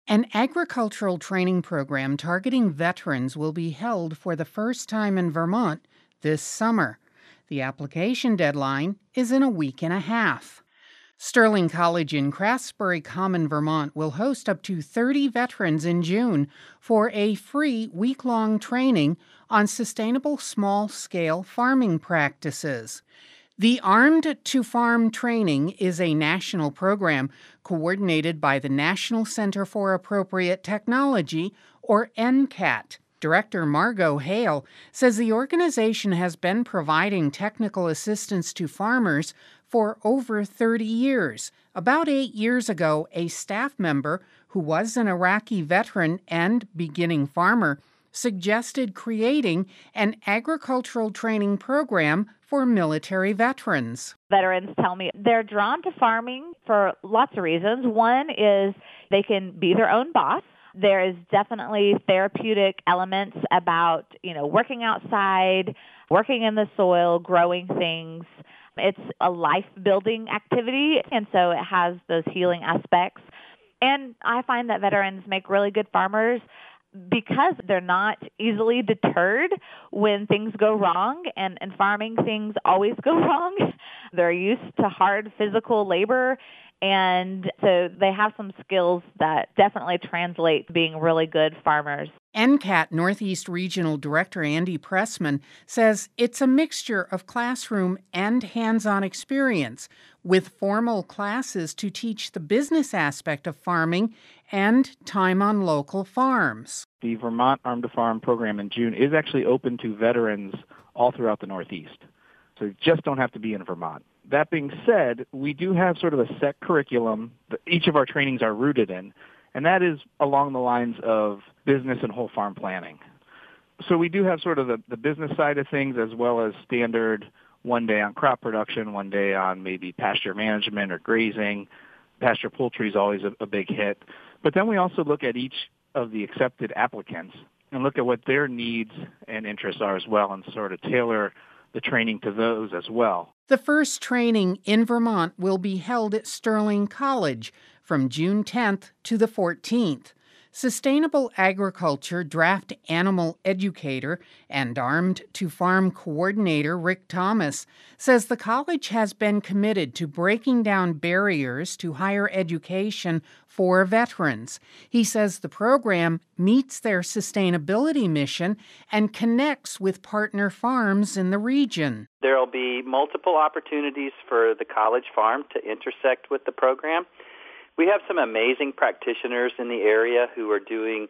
An agricultural training program targeting veterans will be held for the first time in Vermont this summer. The application deadline is in a week and a half. Sterling College in Craftsbury Common, Vermont will host up to 30 veterans in June for a free week-long training on sustainable small-scale farming practices. The Armed to Farm training is a national program coordinated by the National Center for Appropriate Technology, or NCAT. Director Margot Hale says the organization has been providing technical assistance to farmers for over 30 years. About 8 years ago, a staff member who was an Iraqi veteran and beginning farmer suggested creating an agricultural training program for military veterans. Veterans tell me they're drawn to farming for lots of reasons. One is they can be their own boss. There is definitely therapeutic elements about, working outside, working in the soil, growing things. It's a life-building activity, and so it has those healing aspects. And I find that veterans make really good farmers because they're not easily deterred when things go wrong, and in farming things always go wrong. They're used to hard physical labor, and so they have some skills that definitely translate to being really good farmers. NCAT Northeast Regional Director Andy Pressman says it's a mixture of classroom and hands-on experience, with formal classes to teach the business aspect of farming and time on local farms. The Vermont Armed to Farm program in June is actually open to veterans all throughout the Northeast. So you just don't have to be in Vermont. That being said, we do have sort of a set curriculum that each of our trainings are rooted in, and that is along the lines of business and whole farm planning. So we do have sort of the business side of things, as well as standard one day on crop production, one day on maybe pasture management or grazing. Pasture poultry is always a big hit. But then we also look at each of the accepted applicants and look at what their needs and interests are as well, and sort of tailor the training to those as well. The first training in Vermont will be held at Sterling College from June 10th to the 14th. Sustainable agriculture draft animal educator and Armed to Farm coordinator Rick Thomas says the college has been committed to breaking down barriers to higher education for veterans. He says the program meets their sustainability mission and connects with partner farms in the region. There will be multiple opportunities for the college farm to intersect with the program. We have some amazing practitioners in the area who are doing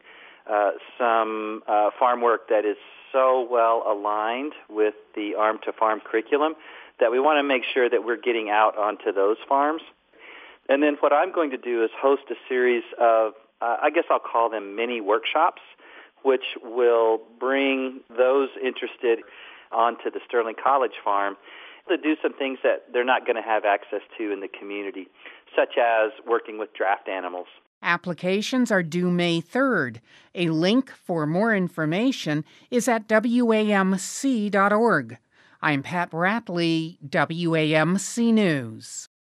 some farm work that is so well aligned with the Armed to Farm curriculum that we want to make sure that we're getting out onto those farms. And then what I'm going to do is host a series of, I guess I'll call them mini workshops, which will bring those interested onto the Sterling College farm to do some things that they're not going to have access to in the community, such as working with draft animals. Applications are due May 3rd. A link for more information is at WAMC.org. I'm Pat Ratley, WAMC News.